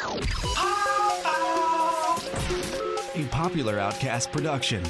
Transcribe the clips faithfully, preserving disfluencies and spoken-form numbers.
A Popular Outcast production.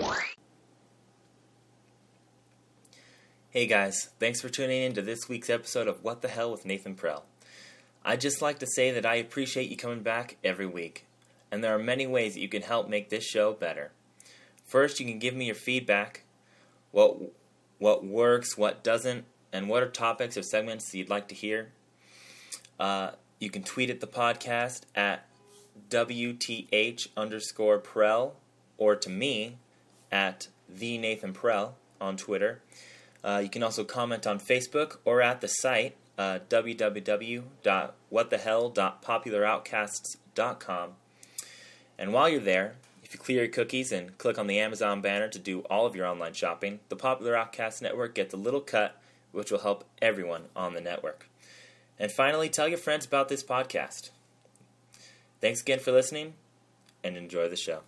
Hey guys, thanks for tuning in to this week's episode of What the Hell with Nathan Prell. I'd just like to say that I appreciate you coming back every week, and there are many ways that you can help make this show better. First, you can give me your feedback, what what works, what doesn't, and what are topics or segments you'd like to hear. Uh, you can tweet at the podcast at W T H underscore Prell, or to me at the Nathan Prell on Twitter. Uh, you can also comment on Facebook or at the site uh, w w w dot what the hell dot popular outcasts dot com. And while you're there, if you clear your cookies and click on the Amazon banner to do all of your online shopping, the Popular Outcast Network gets a little cut, which will help everyone on the network. And finally, tell your friends about this podcast. Thanks again for listening, and enjoy the show.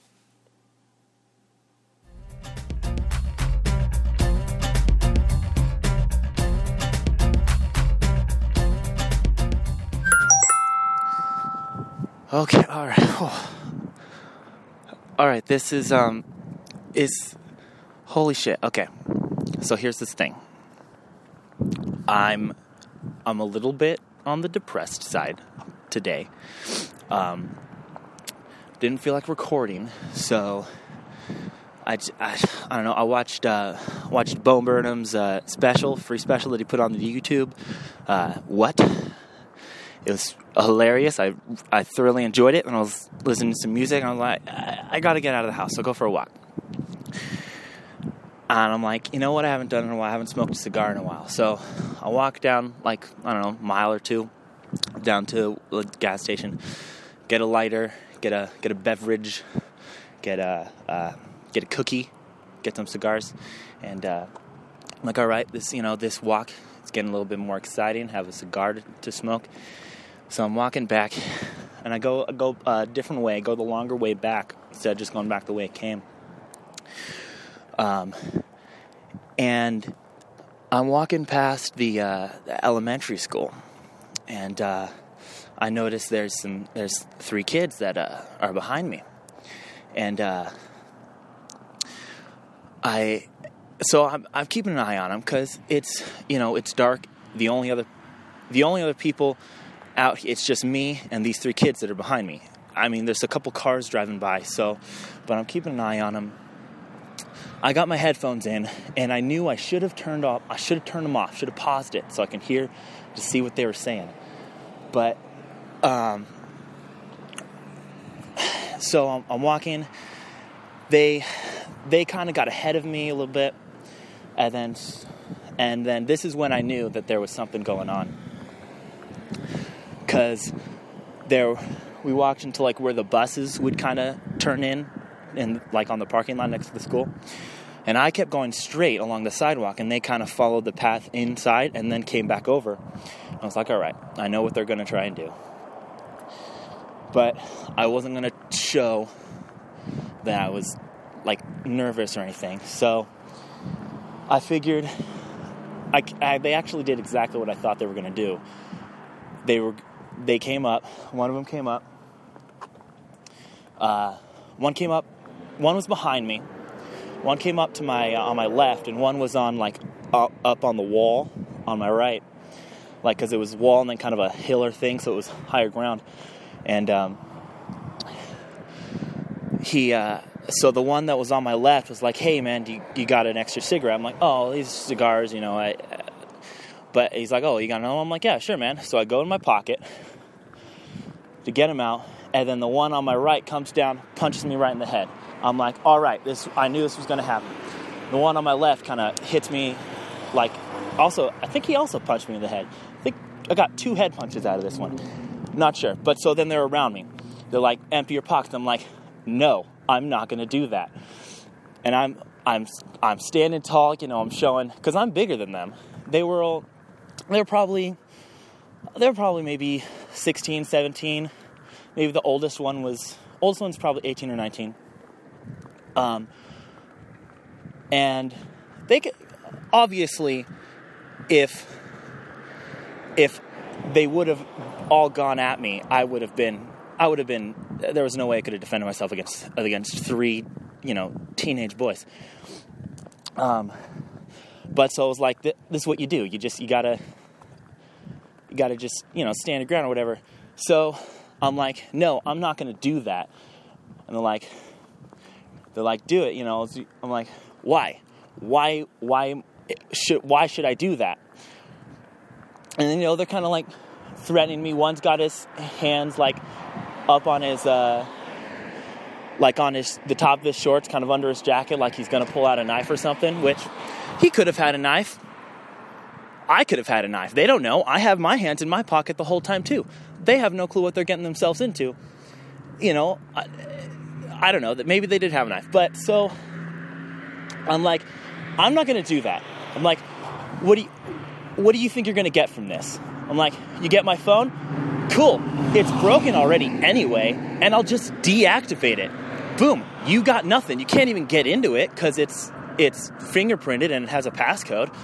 Okay, all right. Oh. All right, this is, um, is, holy shit. Okay, so here's this thing. I'm, I'm a little bit on the depressed side today. Um, didn't feel like recording, so I, I, I don't know, I watched, uh, watched Bo Burnham's, uh, special, free special that he put on the YouTube. Uh, what? It was hilarious. I I thoroughly enjoyed it, and I was listening to some music, and I was like, I, I gotta get out of the house, so go for a walk. And I'm like, you know what, I haven't done in a while, I haven't smoked a cigar in a while. So I walk down, like, I don't know, a mile or two, down to a gas station, get a lighter, get a get a beverage, get a, uh, get a cookie, get some cigars, and uh, I'm like, all right, this, you know, this walk, it's getting a little bit more exciting, have a cigar to, to smoke. So I'm walking back, and I go I go a different way, go the longer way back, instead of just going back the way it came. Um, and I'm walking past the, uh, the elementary school, and uh, I notice there's some there's three kids that uh, are behind me, and uh, I so I'm I'm keeping an eye on them because it's you know it's dark. The only other the only other people out, it's just me and these three kids that are behind me. I mean, there's a couple cars driving by, so, but I'm keeping an eye on them. I got my headphones in, and I knew I should have turned off, I should have turned them off, should have paused it so I can hear, to see what they were saying. But, um, so I'm, I'm walking, they, they kind of got ahead of me a little bit, and then, and then this is when I knew that there was something going on. Because there, we walked into like where the buses would kind of turn in, and like on the parking lot next to the school. And I kept going straight along the sidewalk, and they kind of followed the path inside and then came back over. I was like, all right, I know what they're going to try and do. But I wasn't going to show that I was like nervous or anything. So I figured I, I, they actually did exactly what I thought they were going to do. They were, they came up, one of them came up, uh, one came up, one was behind me, one came up to my, uh, on my left, and one was on, like, up, up on the wall on my right, like, because it was wall and then kind of a hill or thing, so it was higher ground, and, um, he, uh, so the one that was on my left was like, hey, man, do you, you got an extra cigarette? I'm like, oh, these cigars, you know, I... But he's like, oh, you got another one? I'm like, yeah, sure, man. So I go in my pocket to get him out, and then the one on my right comes down, punches me right in the head. I'm like, all right, this I knew this was going to happen. The one on my left kind of hits me, like, also, I think he also punched me in the head. I think I got two head punches out of this one. Not sure. But so then they're around me. They're like, empty your pockets. I'm like, no, I'm not going to do that. And I'm, I'm, I'm standing tall, you know, I'm showing, because I'm bigger than them. They were all... They're probably, they're probably maybe sixteen, seventeen. Maybe the oldest one was, oldest one's probably eighteen or nineteen. Um, and they could, obviously, if, if they would have all gone at me, I would have been, I would have been, there was no way I could have defended myself against, against three, you know, teenage boys. Um, but so it was like, this is what you do. You just, you gotta, you gotta just, you know, stand your ground or whatever. So I'm like, no, I'm not going to do that. And they're like, they're like, do it, you know. I'm like, why? Why, why should, why should I do that? And then, you know, they're kind of like threatening me. One's got his hands like up on his, uh, like on his, the top of his shorts, kind of under his jacket, like he's going to pull out a knife or something, which he could have had a knife. I could have had a knife. They don't know. I have my hands in my pocket the whole time too. They have no clue what they're getting themselves into. You know, I, I don't know, that maybe they did have a knife. But so I'm like, I'm not going to do that. I'm like, what do you, what do you think you're going to get from this? I'm like, you get my phone? Cool. It's broken already anyway, and I'll just deactivate it. Boom. You got nothing. You can't even get into it because it's it's fingerprinted and it has a passcode.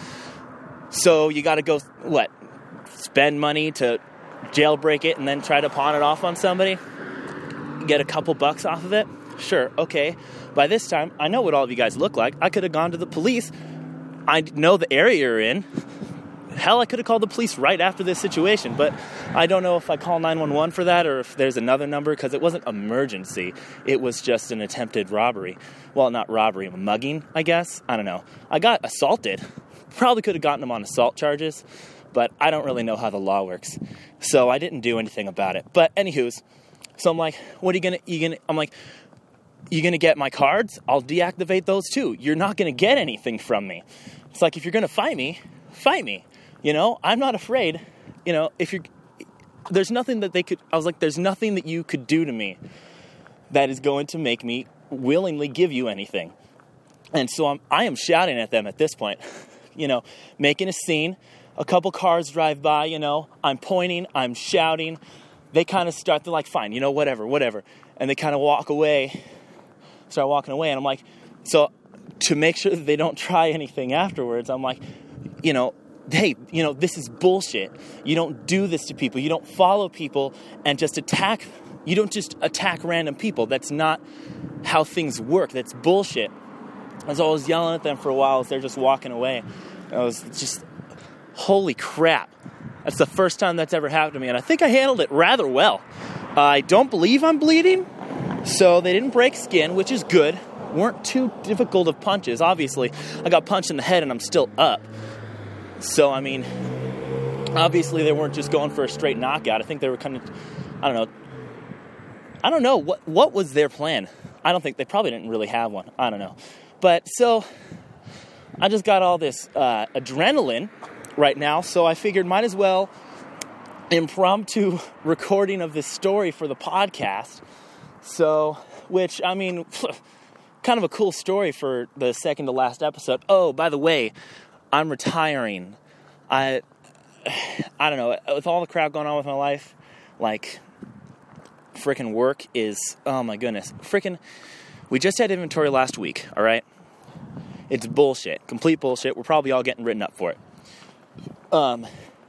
So you got to go, what, spend money to jailbreak it and then try to pawn it off on somebody? Get a couple bucks off of it? Sure, okay. By this time, I know what all of you guys look like. I could have gone to the police. I know the area you're in. Hell, I could have called the police right after this situation, but I don't know if I call nine one one for that or if there's another number, because it wasn't emergency. It was just an attempted robbery. Well, not robbery, mugging, I guess. I don't know. I got assaulted. Probably could have gotten them on assault charges, but I don't really know how the law works. So I didn't do anything about it. But anywho's, so I'm like, what are you gonna, you gonna, I'm like, you gonna get my cards? I'll deactivate those too. You're not gonna get anything from me. It's like, if you're gonna fight me, fight me. You know, I'm not afraid. You know, if you're, there's nothing that they could, I was like, there's nothing that you could do to me that is going to make me willingly give you anything. And so I'm, I am shouting at them at this point, you know, making a scene. A couple cars drive by, you know, I'm pointing, I'm shouting. They kind of start, they're like, fine, you know, whatever, whatever. And they kind of walk away, start walking away. And I'm like, so to make sure that they don't try anything afterwards, I'm like, you know, hey, you know, this is bullshit. You don't do this to people. You don't follow people and just attack. You don't just attack random people. That's not how things work. That's bullshit. As I was yelling at them for a while as they're just walking away, I was just, holy crap. That's the first time that's ever happened to me, and I think I handled it rather well. Uh, I don't believe I'm bleeding, so they didn't break skin, which is good. Weren't too difficult of punches, obviously. I got punched in the head and I'm still up. So, I mean, obviously they weren't just going for a straight knockout. I think they were kind of, I don't know. I don't know. What what was their plan? I don't think, they probably didn't really have one. I don't know. But, so, I just got all this uh, adrenaline right now, so I figured might as well impromptu recording of this story for the podcast. So, which, I mean, kind of a cool story for the second to last episode. Oh, by the way, I'm retiring. I, I don't know, with all the crap going on with my life, like, frickin' work is, oh my goodness. Frickin', we just had inventory last week, all right? It's bullshit, complete bullshit. We're probably all getting written up for it. Um,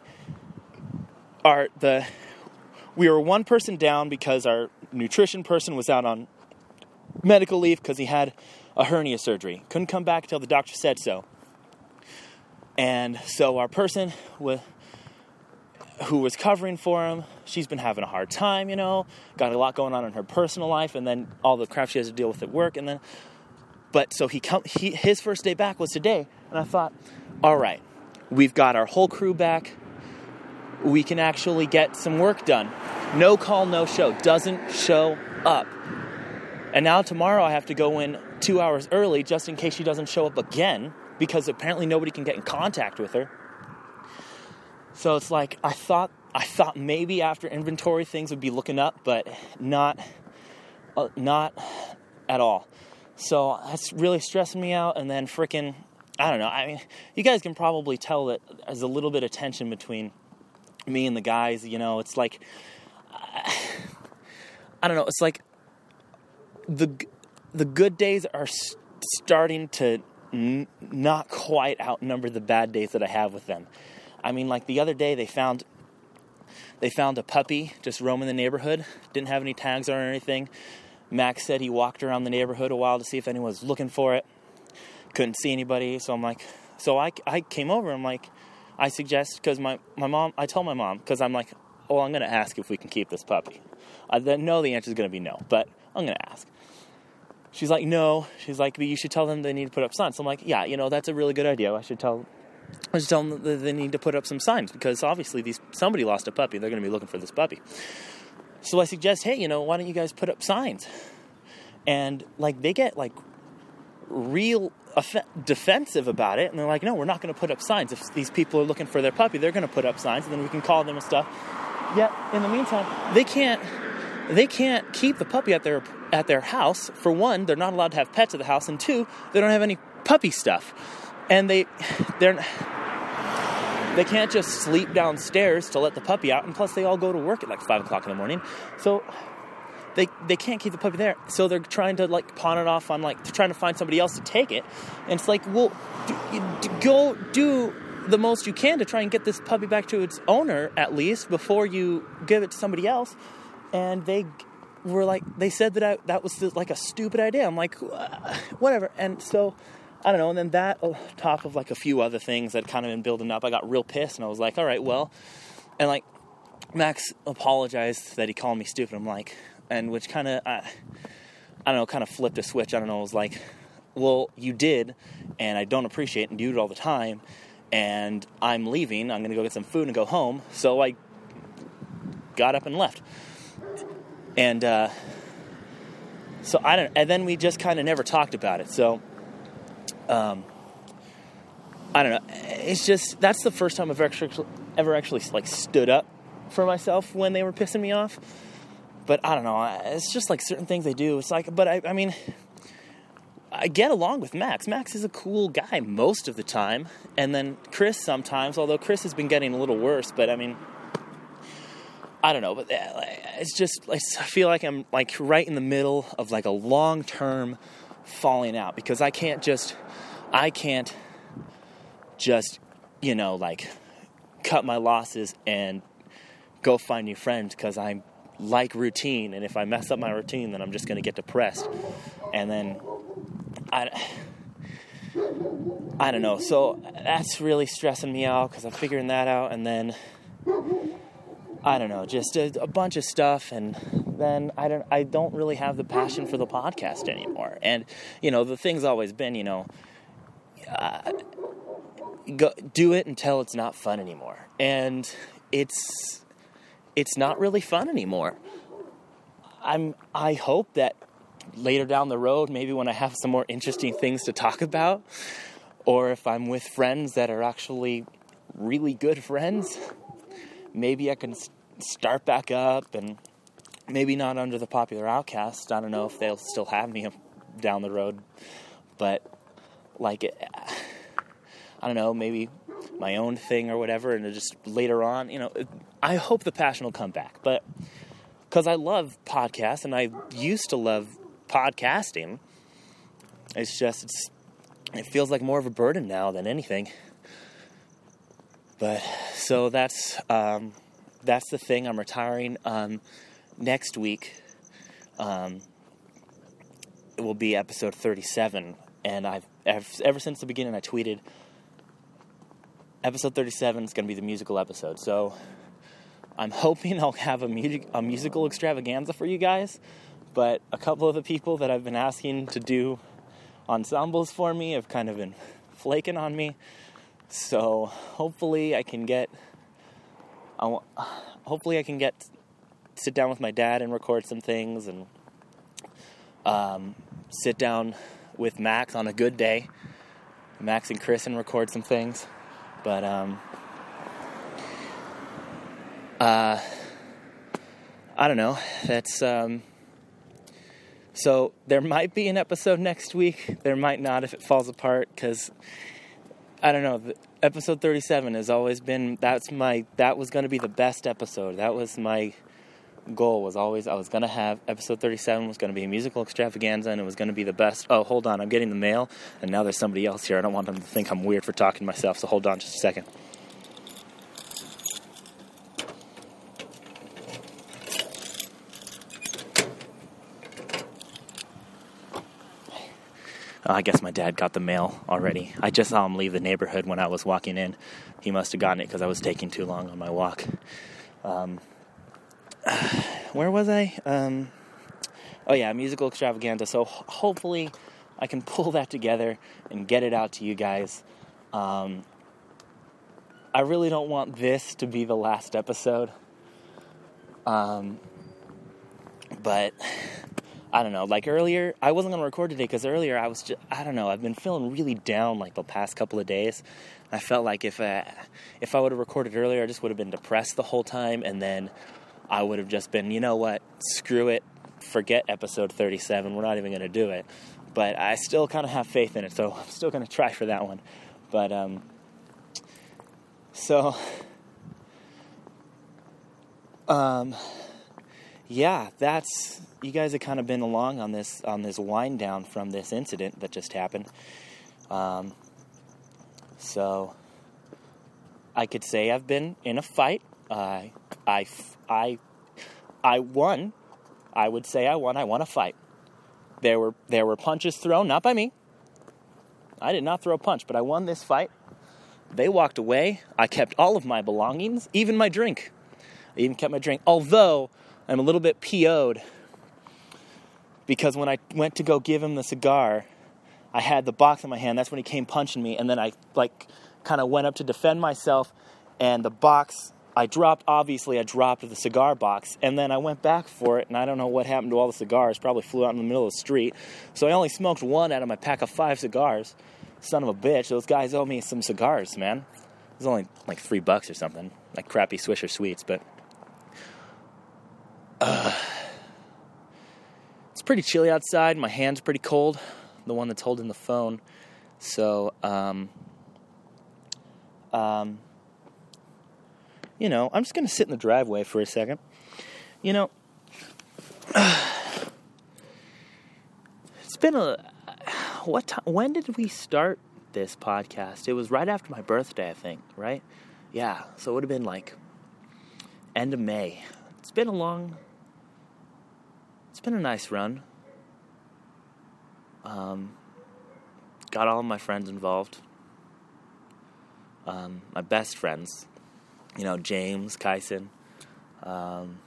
our, the, we were one person down because our nutrition person was out on medical leave because he had a hernia surgery. Couldn't come back until the doctor said so. And so our person with, who was covering for him, she's been having a hard time, you know, got a lot going on in her personal life, and then all the crap she has to deal with at work. And then, but so he come, he his first day back was today, and I thought, all right, we've got our whole crew back. We can actually get some work done. No call, no show. Doesn't show up. And now tomorrow I have to go in two hours early just in case she doesn't show up again, because apparently nobody can get in contact with her. So it's like, I thought I thought maybe after inventory things would be looking up, but not, uh, not at all. So that's really stressing me out. And then frickin', I don't know, I mean, you guys can probably tell that there's a little bit of tension between me and the guys, you know. It's like, I, I don't know, it's like the, the good days are starting to N- not quite outnumber the bad days that I have with them. I mean, like the other day they found they found a puppy just roaming the neighborhood. Didn't have any tags on or anything. Max said he walked around the neighborhood a while to see if anyone was looking for it. Couldn't see anybody, so I'm like, so I, I came over, I'm like, I suggest, because my, my mom, I told my mom, because I'm like, oh, I'm going to ask if we can keep this puppy. I know the answer is going to be no, but I'm going to ask. She's like, no. She's like, but you should tell them they need to put up signs. So I'm like, yeah, you know, that's a really good idea. I should tell I should tell them that they need to put up some signs, because obviously these somebody lost a puppy. They're going to be looking for this puppy. So I suggest, hey, you know, why don't you guys put up signs? And, like, they get, like, real off- defensive about it. And they're like, no, we're not going to put up signs. If these people are looking for their puppy, they're going to put up signs, and then we can call them and stuff. Yet, in the meantime, they can't they can't keep the puppy at their at their house. For one, they're not allowed to have pets at the house. And two, they don't have any puppy stuff. And they they're they can't just sleep downstairs to let the puppy out. And plus, they all go to work at like five o'clock in the morning. So they they can't keep the puppy there. So they're trying to like pawn it off on like, they're trying to find somebody else to take it. And it's like, well, do, you, do, go do the most you can to try and get this puppy back to its owner at least before you give it to somebody else. And they were like, they said that I, that was like a stupid idea. I'm like, whatever. And so, I don't know. And then that, on top of like a few other things that kind of been building up, I got real pissed. And I was like, all right, well. And like, Max apologized that he called me stupid. I'm like, and which kind of, I, I don't know, kind of flipped a switch. I don't know. I was like, well, you did. And I don't appreciate it. And you do it all the time. And I'm leaving. I'm going to go get some food and go home. So I got up and left. And uh, so I don't, and then we just kind of never talked about it. So, um, I don't know. It's just, that's the first time I've actually, ever actually like stood up for myself when they were pissing me off. But I don't know. It's just like certain things they do. It's like, but I, I mean, I get along with Max. Max is a cool guy most of the time. And then Chris sometimes, although Chris has been getting a little worse, but I mean, I don't know, but it's just, I feel like I'm like right in the middle of like a long-term falling out, because I can't just, I can't just, you know, like cut my losses and go find new friends, because I like routine, and if I mess up my routine, then I'm just going to get depressed. And then I, I don't know, so that's really stressing me out, because I'm figuring that out, and then I don't know, just a, a bunch of stuff, and then I don't I don't really have the passion for the podcast anymore. And, you know, the thing's always been, you know, uh, go, do it until it's not fun anymore. And it's it's not really fun anymore. I'm I hope that later down the road, maybe when I have some more interesting things to talk about, or if I'm with friends that are actually really good friends, maybe I can start back up, and maybe not under the Popular Outcast. I don't know if they'll still have me down the road, but like, I don't know, maybe my own thing or whatever, and just later on, you know, I hope the passion will come back. But because I love podcasts, and I used to love podcasting, it's just, it's, it feels like more of a burden now than anything. But, so that's, um, that's the thing. I'm retiring, um, next week. Um, it will be episode thirty-seven, and I've, ever, ever since the beginning, I tweeted, episode thirty-seven is going to be the musical episode. So, I'm hoping I'll have a, music, a musical extravaganza for you guys, but a couple of the people that I've been asking to do ensembles for me have kind of been flaking on me. So hopefully I can get, I, hopefully I can get, sit down with my dad and record some things, and um, sit down with Max on a good day, Max and Chris, and record some things. But um, uh, I don't know. That's um, so there might be an episode next week. There might not if it falls apart, because I don't know. The episode thirty-seven has always been, that's my, that was going to be the best episode. That was my goal, was always, I was going to have, episode thirty-seven was going to be a musical extravaganza, and it was going to be the best. Oh, hold on. I'm getting the mail, and now there's somebody else here. I don't want them to think I'm weird for talking to myself, so hold on just a second. Oh, I guess my dad got the mail already. I just saw him leave the neighborhood when I was walking in. He must have gotten it because I was taking too long on my walk. Um, where was I? Um, oh, yeah, musical extravaganza. So ho- hopefully I can pull that together and get it out to you guys. Um, I really don't want this to be the last episode. Um, but I don't know, like earlier, I wasn't going to record today because earlier I was just, I don't know, I've been feeling really down like the past couple of days. I felt like if I, if I would have recorded earlier, I just would have been depressed the whole time, and then I would have just been, you know what, screw it, forget episode thirty-seven, we're not even going to do it. But I still kind of have faith in it, so I'm still going to try for that one. But, um, so, um, yeah, that's, you guys have kind of been along on this, on this wind down from this incident that just happened. Um, so, I could say I've been in a fight. Uh, I, I, I won. I would say I won. I won a fight. There were, there were punches thrown, not by me. I did not throw a punch, but I won this fight. They walked away. I kept all of my belongings, even my drink. I even kept my drink. Although, I'm a little bit P O'd because when I went to go give him the cigar, I had the box in my hand. That's when he came punching me. And then I, like, kind of went up to defend myself. And the box, I dropped, obviously, I dropped the cigar box. And then I went back for it, and I don't know what happened to all the cigars. Probably flew out in the middle of the street. So I only smoked one out of my pack of five cigars. Son of a bitch, those guys owe me some cigars, man. It was only like three bucks or something. Like crappy Swisher Sweets, but... Uh, it's pretty chilly outside. My hand's pretty cold. The one that's holding the phone. So, um... Um... You know, I'm just going to sit in the driveway for a second. You know... It's been a... What time, when did we start this podcast? It was right after my birthday, I think, right? Yeah, so it would have been like end of May. It's been a long, it's been a nice run. Um, got all of my friends involved. Um, my best friends, you know, James, Kyson. Um,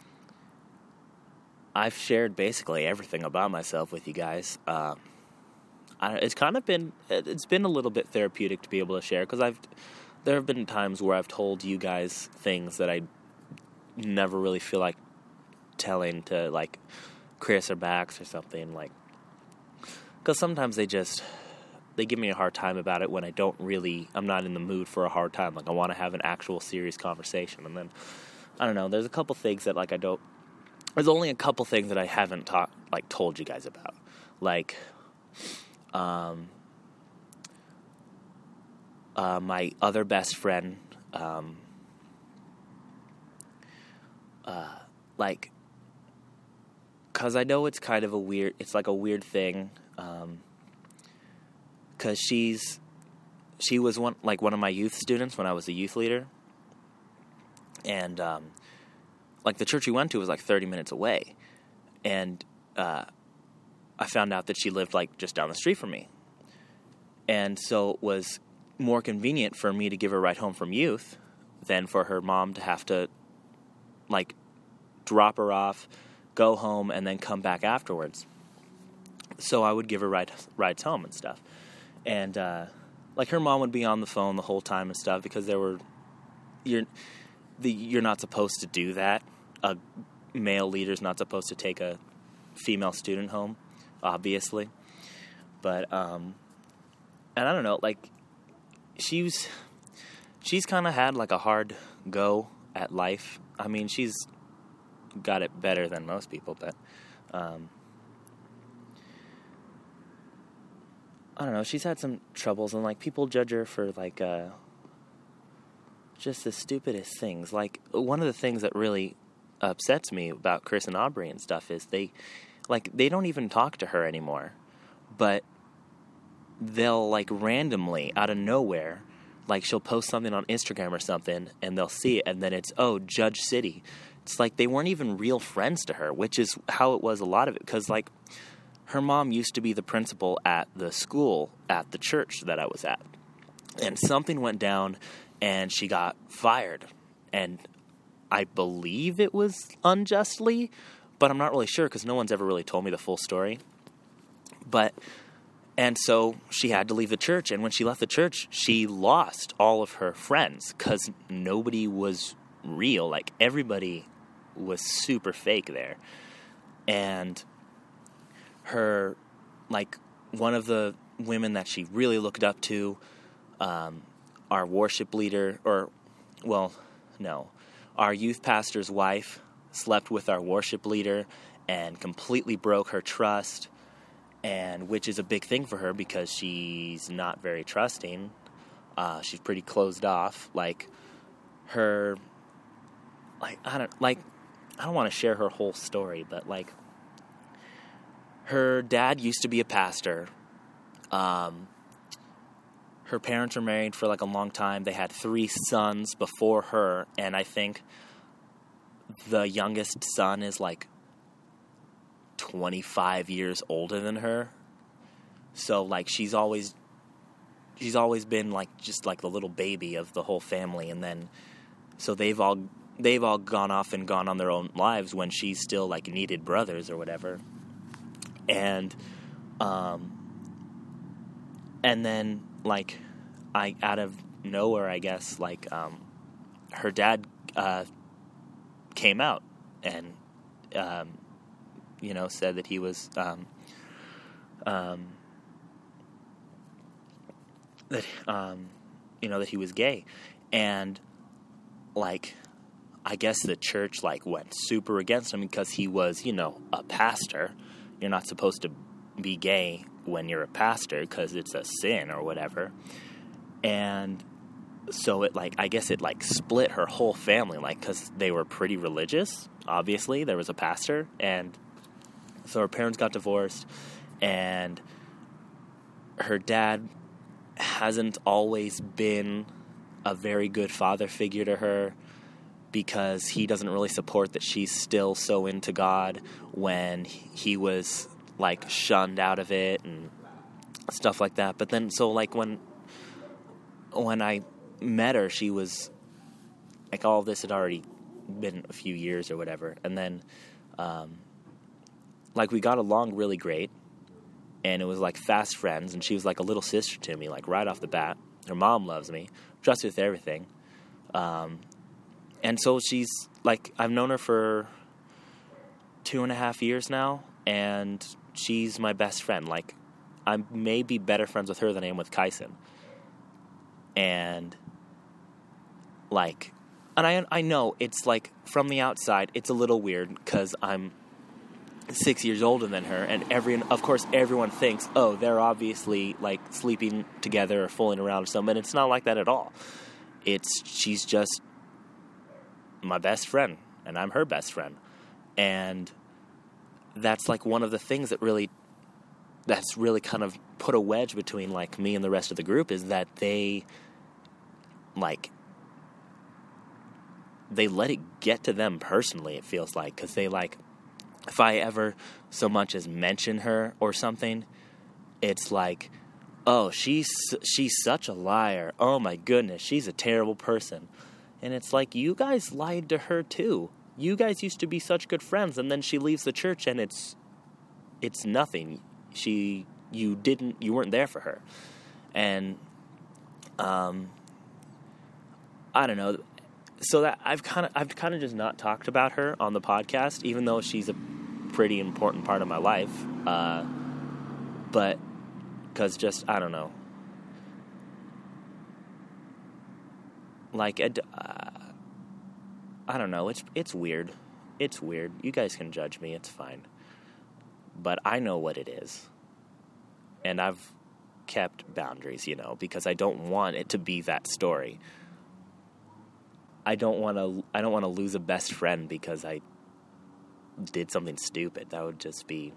I've shared basically everything about myself with you guys. Uh, I, it's kind of been, it's been a little bit therapeutic to be able to share, because I've, there have been times where I've told you guys things that I never really feel like telling to, like, Chris or Bax or something, like, because sometimes they just, they give me a hard time about it when I don't really, I'm not in the mood for a hard time, like, I want to have an actual serious conversation, and then, I don't know, there's a couple things that, like, I don't, there's only a couple things that I haven't taught, like, told you guys about, like, Um, uh, my other best friend, um, uh, like, cause I know it's kind of a weird, it's like a weird thing, um, cause she's, she was one, like one of my youth students when I was a youth leader, and, um, like the church we went to was like thirty minutes away, and, uh, I found out that she lived, like, just down the street from me. And so it was more convenient for me to give her a ride home from youth than for her mom to have to, like, drop her off, go home, and then come back afterwards. So I would give her ride, rides home and stuff. And, uh, like, her mom would be on the phone the whole time and stuff because there were... You're, the, you're not supposed to do that. A male leader's not supposed to take a female student home. Obviously, but, um, and I don't know, like, she's, she's kind of had, like, a hard go at life. I mean, she's got it better than most people, but, um, I don't know, she's had some troubles, and, like, people judge her for, like, uh, just the stupidest things. Like, one of the things that really upsets me about Chris and Aubrey and stuff is they... Like, they don't even talk to her anymore, but they'll, like, randomly, out of nowhere, like, she'll post something on Instagram or something, and they'll see it, and then it's, oh, Judge City. It's like they weren't even real friends to her, which is how it was a lot of it, because, like, her mom used to be the principal at the school at the church that I was at. And something went down, and she got fired. And I believe it was unjustly, but I'm not really sure because no one's ever really told me the full story. But, and so she had to leave the church. And when she left the church, she lost all of her friends because nobody was real. Like, everybody was super fake there. And her, like, one of the women that she really looked up to, um, our worship leader, or, well, no, our youth pastor's wife slept with our worship leader and completely broke her trust, and which is a big thing for her because she's not very trusting. Uh, she's pretty closed off. Like, her, like, I don't, like, I don't want to share her whole story, but, like, her dad used to be a pastor. Um, her parents were married for, like, a long time. They had three sons before her, and I think the youngest son is, like, twenty-five years older than her. So, like, she's always, she's always been, like, just, like, the little baby of the whole family, and then, so they've all, they've all gone off and gone on their own lives when she still, like, needed brothers or whatever. And, um, and then, like, I, out of nowhere, I guess, like, um, her dad, uh, came out and, um, you know, said that he was, um, um, that, um, you know, that he was gay. And, like, I guess the church, like, went super against him because he was, you know, a pastor. You're not supposed to be gay when you're a pastor because it's a sin or whatever. And so it, like, I guess it, like, split her whole family, like, because they were pretty religious, obviously. There was a pastor, and so her parents got divorced, and her dad hasn't always been a very good father figure to her because he doesn't really support that she's still so into God when he was, like, shunned out of it and stuff like that. But then, so, like, when when I met her, she was, like, all this had already been a few years or whatever. And then, um, like, we got along really great, and it was, like, fast friends, and she was, like, a little sister to me, like, right off the bat. Her mom loves me, trusts with everything. Um, and so she's, like, I've known her for two and a half years now, and she's my best friend. Like, I may be better friends with her than I am with Kyson. And, like, and I I know it's, like, from the outside, it's a little weird because I'm six years older than her, and every, of course, everyone thinks, oh, they're obviously, like, sleeping together or fooling around or something, and it's not like that at all. It's, she's just my best friend, and I'm her best friend. And that's, like, one of the things that really, that's really kind of put a wedge between, like, me and the rest of the group is that they, like, they let it get to them personally, it feels like, because they, like, if I ever so much as mention her or something, it's like, oh, she's she's such a liar. Oh, my goodness, she's a terrible person. And it's like, you guys lied to her, too. You guys used to be such good friends, and then she leaves the church, and it's it's nothing. She, you didn't, you weren't there for her. And, um, I don't know. So that I've kind of I've kind of just not talked about her on the podcast, even though she's a pretty important part of my life. Uh, but because just I don't know, like uh, I don't know. It's it's weird. It's weird. You guys can judge me. It's fine. But I know what it is, and I've kept boundaries, you know, because I don't want it to be that story. I don't want to. I don't want to lose a best friend because I did something stupid. That would just be,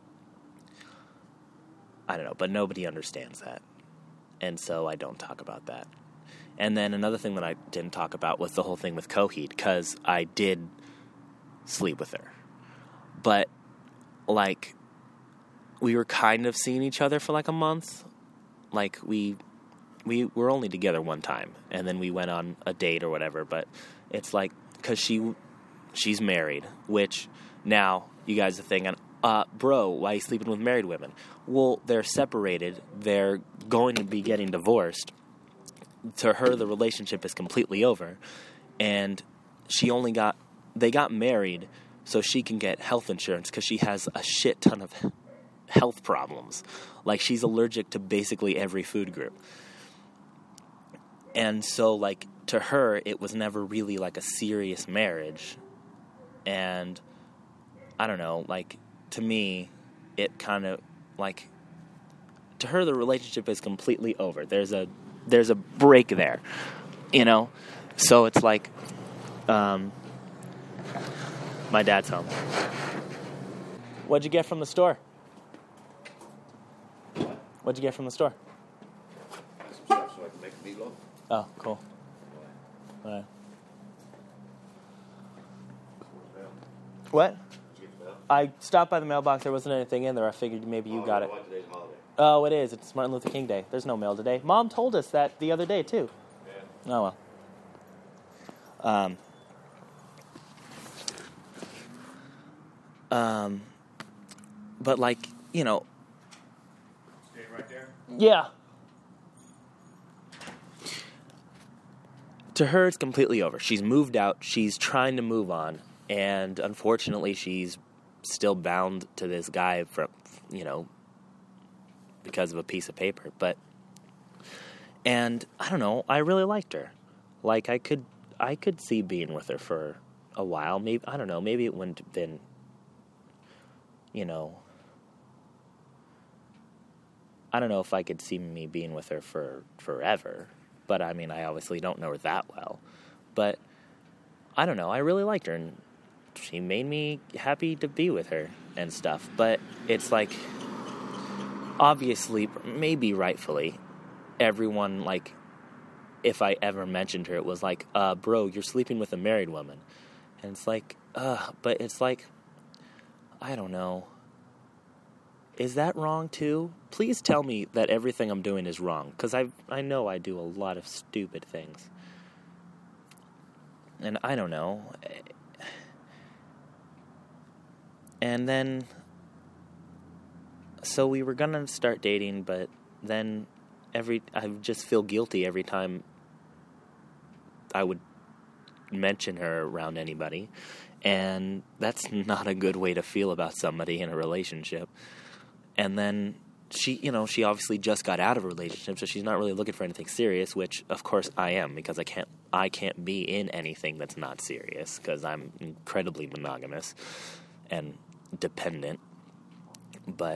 I don't know. But nobody understands that, and so I don't talk about that. And then another thing that I didn't talk about was the whole thing with Coheed, because I did sleep with her, but like we were kind of seeing each other for like a month. Like we we were only together one time, and then we went on a date or whatever. But it's like, because she she's married, which now you guys are thinking, uh, bro, why are you sleeping with married women? Well, they're separated. They're going to be getting divorced. To her, the relationship is completely over, and she only got they got married so she can get health insurance because she has a shit ton of health problems. Like, she's allergic to basically every food group. And so, like, to her, it was never really, like, a serious marriage. And, I don't know, like, to me, it kind of, like, to her, the relationship is completely over. There's a, there's a break there, you know? So it's like, um, my dad's home. What'd you get from the store? What'd you get from the store? Some stuff so I can make meatloaf. Oh, cool. All right. What? I stopped by the mailbox. There wasn't anything in there. I figured maybe you Oh, got you it. know what? Today's a holiday. Oh, it is. It's Martin Luther King Day. There's no mail today. Mom told us that the other day, too. Yeah. Oh, well. Um... Um, but like, you know. Stay right there. Yeah. To her, it's completely over. She's moved out. She's trying to move on. And unfortunately, she's still bound to this guy from, you know, because of a piece of paper. But, and I don't know, I really liked her. Like, I could, I could see being with her for a while. Maybe, I don't know, maybe it wouldn't have been, you know, I don't know if I could see me being with her for forever, but I mean, I obviously don't know her that well, but I don't know, I really liked her, and she made me happy to be with her and stuff, but it's like, obviously, maybe rightfully, everyone, like, if I ever mentioned her, it was like, uh, bro, you're sleeping with a married woman, and it's like, uh, but it's like, I don't know. Is that wrong too? Please tell me that everything I'm doing is wrong, because I I know I do a lot of stupid things. And I don't know. And then, so we were gonna start dating, but then every I just feel guilty every time I would mention her around anybody. And that's not a good way to feel about somebody in a relationship. And then she, you know, she obviously just got out of a relationship, so she's not really looking for anything serious, which, of course, I am, because I can't, I can't be in anything that's not serious, because I'm incredibly monogamous and dependent. But,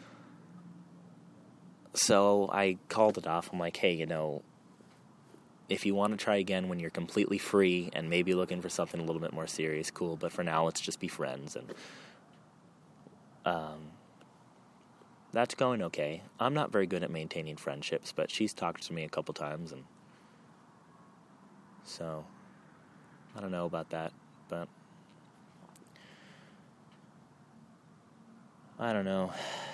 so I called it off. I'm like, hey, you know, if you want to try again when you're completely free and maybe looking for something a little bit more serious, cool. But for now, let's just be friends. And um, that's going okay. I'm not very good at maintaining friendships, but she's talked to me a couple times. And so I don't know about that, but I don't know.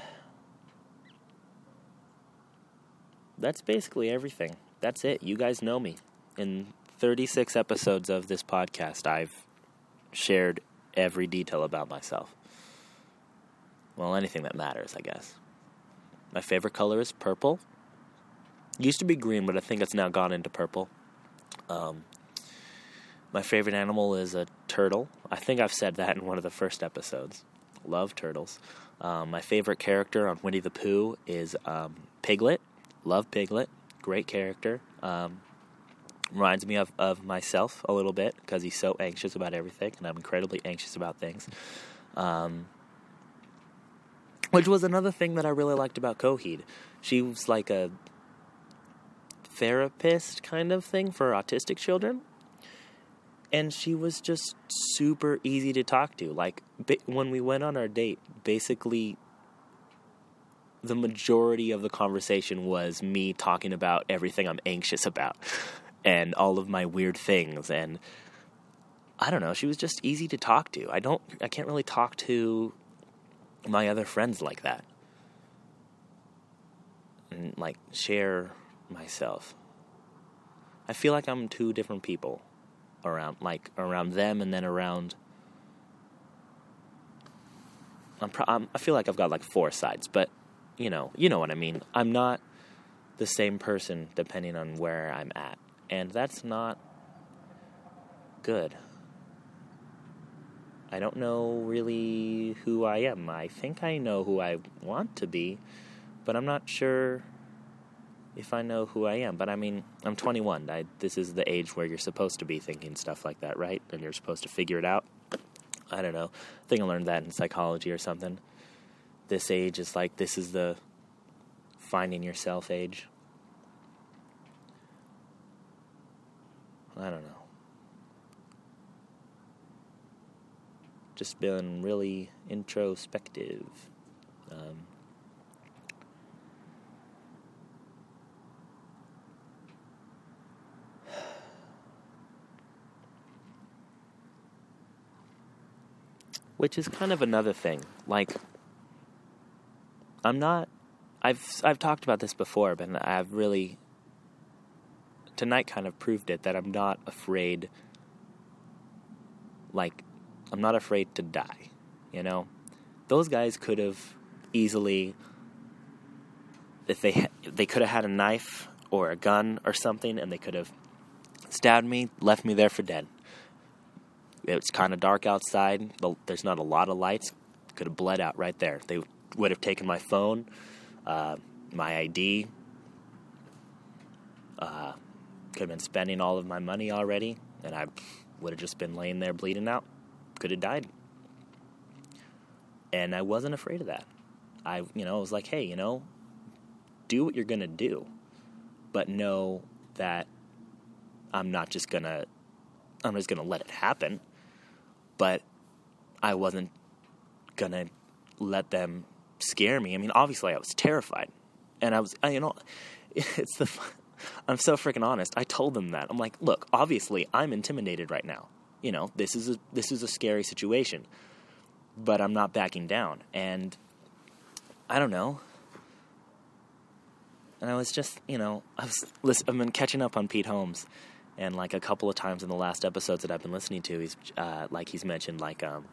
That's basically everything. That's it. You guys know me. In thirty-six episodes of this podcast, I've shared every detail about myself. Well, anything that matters, I guess. My favorite color is purple. Used to be green, but I think it's now gone into purple. Um, my favorite animal is a turtle. I think I've said that in one of the first episodes. Love turtles. Um, my favorite character on Winnie the Pooh is um, Piglet. Love Piglet. Great character. Um, reminds me of, of myself a little bit because he's so anxious about everything, and I'm incredibly anxious about things. Um, which was another thing that I really liked about Coheed. She was like a therapist kind of thing for autistic children, and she was just super easy to talk to. Like, ba- when we went on our date, basically the majority of the conversation was me talking about everything I'm anxious about and all of my weird things. And I don't know, she was just easy to talk to. I don't, I can't really talk to my other friends like that. and, like, share myself. I feel like I'm two different people around, like, around them and then around... I'm pro- I'm, I feel like I've got, like, four sides, but, you know, you know what I mean. I'm not the same person depending on where I'm at, and that's not good. I don't know really who I am. I think I know who I want to be, but I'm not sure if I know who I am. But I mean, I'm twenty-one. I, this is the age where you're supposed to be thinking stuff like that, right? And you're supposed to figure it out. I don't know. I think I learned that in psychology or something. This age is like, this is the finding yourself age. I don't know. Just been really introspective. Um, which is kind of another thing. Like, I'm not... I've I've talked about this before, but I've really... Tonight kind of proved it, that I'm not afraid... Like... I'm not afraid to die, you know? Those guys could have easily, if they ha- they could have had a knife or a gun or something, and they could have stabbed me, left me there for dead. It's kind of dark outside. There's not a lot of lights. Could have bled out right there. They would have taken my phone, uh, my I D. Uh, could have been spending all of my money already, and I would have just been laying there bleeding out. Could have died. And I wasn't afraid of that. I, you know, I was like, hey, you know, do what you're going to do, but know that I'm not just going to, I'm just going to let it happen, but I wasn't going to let them scare me. I mean, obviously I was terrified, and I was, I, you know, it's the, I'm so freaking honest. I told them that. I'm like, look, obviously I'm intimidated right now. You know, this is a this is a scary situation, but I'm not backing down. And I don't know. And I was just, you know, I was listen, I've been catching up on Pete Holmes, and like a couple of times in the last episodes that I've been listening to, he's uh, like he's mentioned like um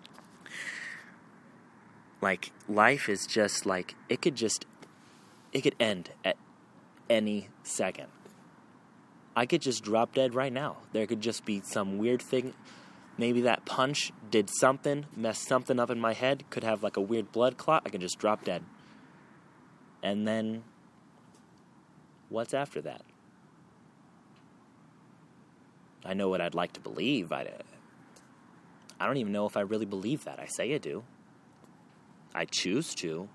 like life is just like it could just it could end at any second. I could just drop dead right now. There could just be some weird thing. Maybe that punch did something, messed something up in my head, could have like a weird blood clot. I could just drop dead. And then, what's after that? I know what I'd like to believe. I, I don't even know if I really believe that. I say I do. I choose to.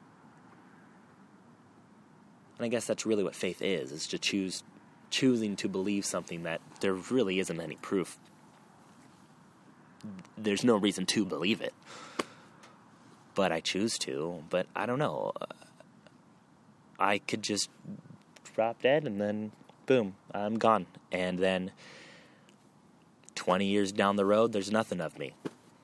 And I guess that's really what faith is, is to choose... choosing to believe something that there really isn't any proof. There's no reason to believe it. But I choose to. But I don't know. I could just drop dead and then, boom, I'm gone. And then twenty years down the road, there's nothing of me.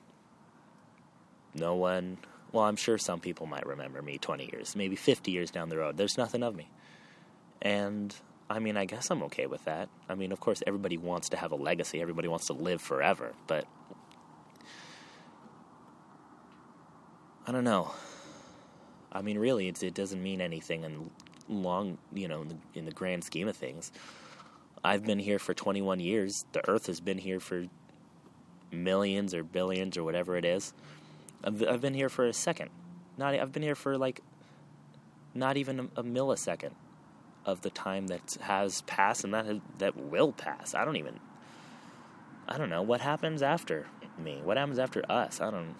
No one... Well, I'm sure some people might remember me twenty years, maybe fifty years down the road. There's nothing of me. And... I mean, I guess I'm okay with that. I mean, of course, everybody wants to have a legacy. Everybody wants to live forever. But I don't know. I mean, really, it's, it doesn't mean anything in long, you know, in the, in the grand scheme of things. I've been here for twenty-one years. The Earth has been here for millions or billions or whatever it is. I've, I've been here for a second. Not. I've been here for like not even a, a millisecond of the time that has passed and that has, that will pass. I don't even, I don't know. What happens after me? What happens after us? I don't,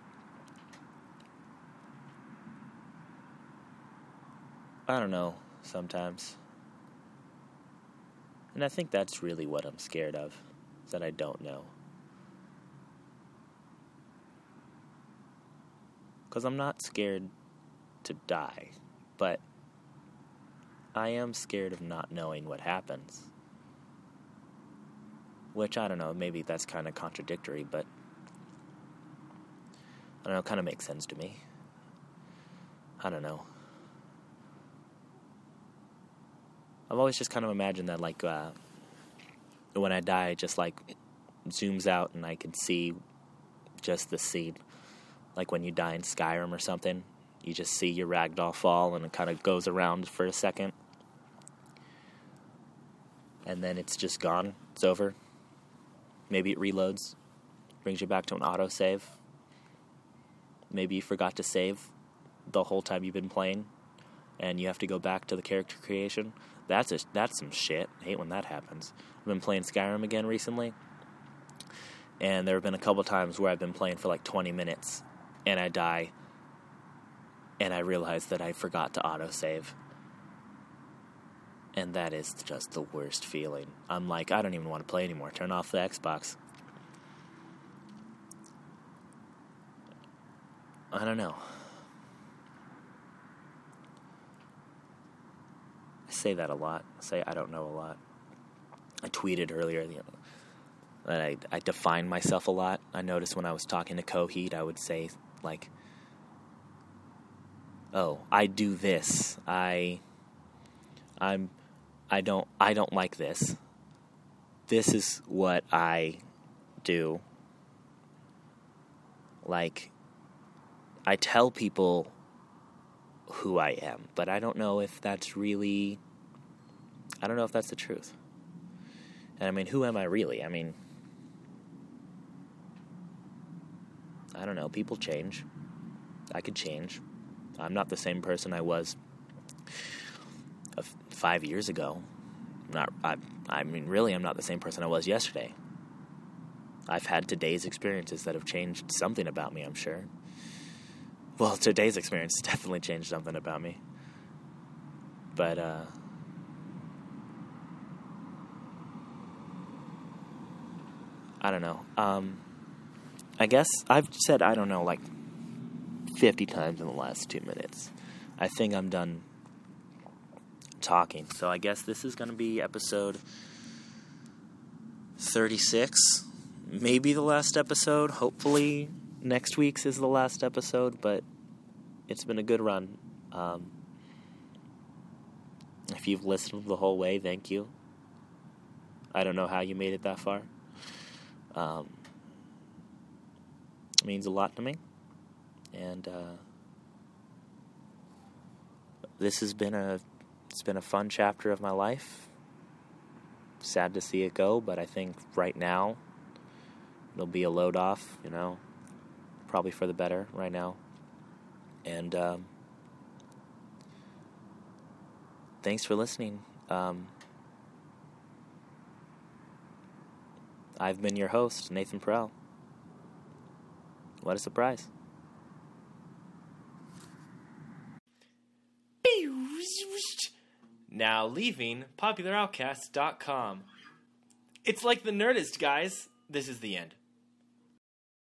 I don't know sometimes. And I think that's really what I'm scared of, is that I don't know. Because I'm not scared to die, but I am scared of not knowing what happens. Which, I don't know, maybe that's kind of contradictory, but I don't know, it kind of makes sense to me. I don't know. I've always just kind of imagined that, like, uh, when I die, it just, like, zooms out and I can see just the scene. Like when you die in Skyrim or something, you just see your ragdoll fall and it kind of goes around for a second. And then it's just gone. It's over. Maybe it reloads, brings you back to an autosave. Maybe you forgot to save the whole time you've been playing, and you have to go back to the character creation. That's a, that's some shit. I hate when that happens. I've been playing Skyrim again recently, and there have been a couple times where I've been playing for like twenty minutes, and I die, and I realize that I forgot to autosave. And that is just the worst feeling. I'm like, I don't even want to play anymore. Turn off the Xbox. I don't know. I say that a lot. I say I don't know a lot. I tweeted earlier, you know, that I, I define myself a lot. I noticed when I was talking to Coheed, I would say, like, oh, I do this. I, I'm, I don't, I don't like this. This is what I do. Like, I tell people who I am, but I don't know if that's really, I don't know if that's the truth. And I mean, who am I really? I mean, I don't know. People change. I could change. I'm not the same person I was five years ago. Not, I, I mean, really, I'm not the same person I was yesterday. I've had today's experiences that have changed something about me, I'm sure. Well, today's experience definitely changed something about me. But, uh... I don't know. Um... I guess I've said I don't know like fifty times in the last two minutes. I think I'm done talking. So I guess this is going to be episode thirty-six. Maybe the last episode. Hopefully next week's is the last episode, but it's been a good run. Um, if you've listened the whole way, thank you. I don't know how you made it that far. Um... means a lot to me, and uh, this has been a it's been a fun chapter of my life. Sad to see it go, but I think right now it'll be a load off, you know, probably for the better right now. And um, thanks for listening. Um, I've been your host, Nathan Perel. What a surprise. Now leaving popular outcast dot com. It's like the Nerdist, guys. This is the end.